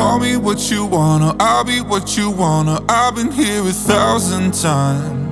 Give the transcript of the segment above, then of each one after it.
Call me what you wanna, I'll be what you wanna. I've been here 1,000 times.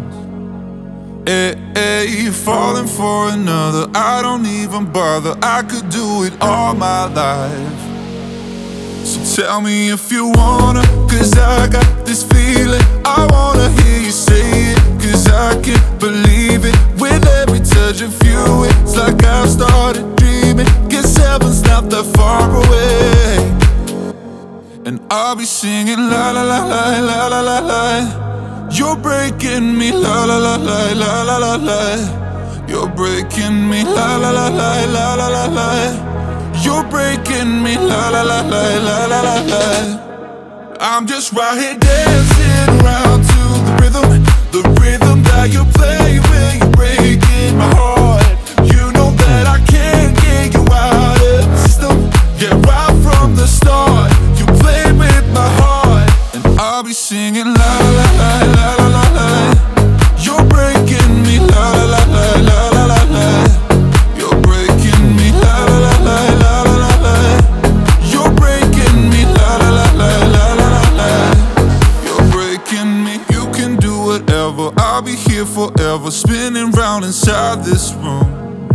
Hey, falling for another, I don't even bother. I could do it all my life. So tell me if you wanna, cause I got this feeling. I wanna hear you say it, cause I can't believe it. With every touch of you, it's like I've started dreaming. Guess heaven's not that far away. And I'll be singing la la la la la la la la. You're breaking me la la la la la la la la. You're breaking me la la la la la la la la. You're breaking me la la la la la la la la. I'm just right here dancing around to the rhythm that you play when you're breaking my heart. You know that I can't get you out of the system. Yeah, right from the start, you played with my heart. And I'll be singing la la la la la la la. You're breaking me la la la la la la la. You're breaking me la la la la la la la. You're breaking me la la la la la la la. You're breaking me. You can do whatever, I'll be here forever, spinning round inside this room.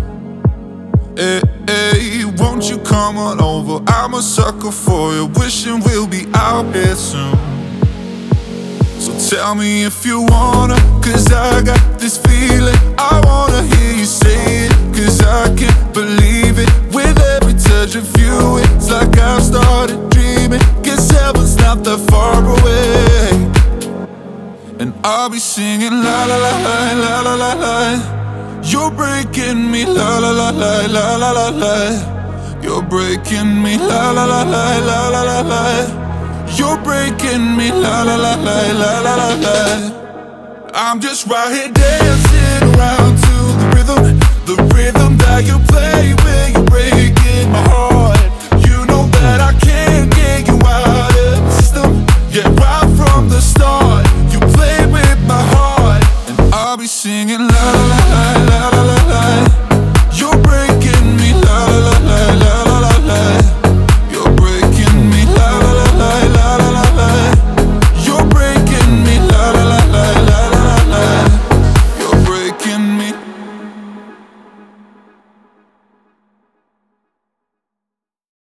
Hey, won't you come on over? I'm a sucker for you, wishing we'll be out here soon. So tell me if you wanna, cause I got this feeling. I wanna hear you say it, cause I can't believe it. With every touch of you, it's like I've started dreaming. Guess heaven's not that far away. And I'll be singing la la la la la la la la. You're breaking me la la la la la la la la. You're breaking me la la la la la la la la. You're breaking me la la la la la la la la. I'm just right here dancing